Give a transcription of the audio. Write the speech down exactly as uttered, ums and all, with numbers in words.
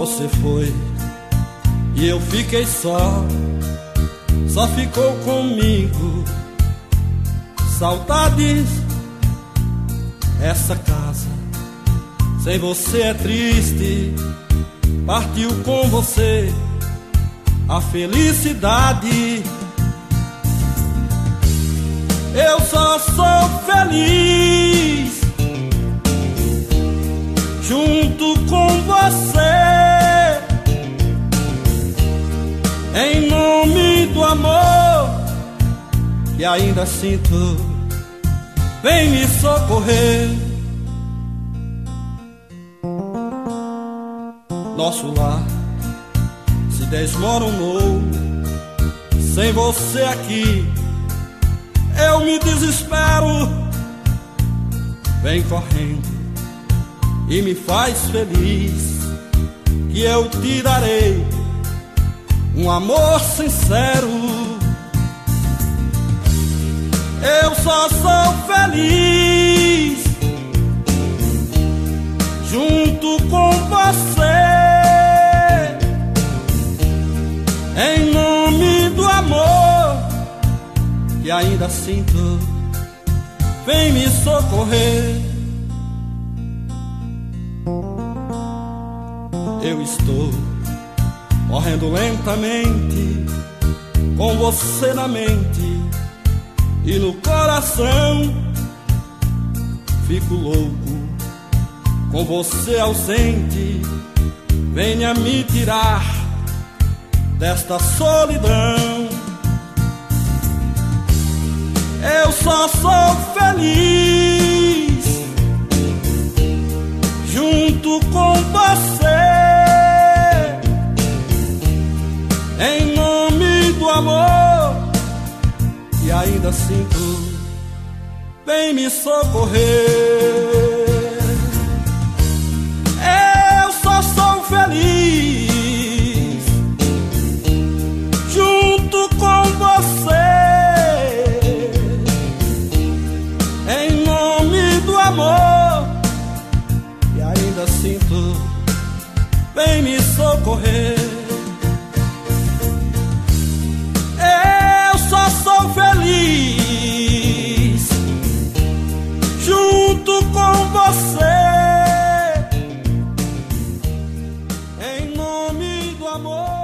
você foi e eu fiquei só, só ficou comigo saudades. Essa casa sem você é triste, partiu com você a felicidade. Eu só sou feliz junto com você, em nome do amor que ainda sinto, vem me socorrer. Nosso lar se desmoronou, sem você aqui eu me desespero. Vem correndo e me faz feliz, que eu te darei um amor sincero. Eu só sou feliz junto com você, em nome do amor que ainda sinto, vem me socorrer. Eu estou morrendo lentamente, com você na mente e no coração. Fico louco com você ausente, venha me tirar desta solidão. Eu só sou feliz junto com você, em nome do amor que ainda sinto, vem me socorrer. Eu só sou feliz junto com você, em nome do amor que ainda sinto, vem me socorrer. Eu só sou feliz junto com você, em nome do amor.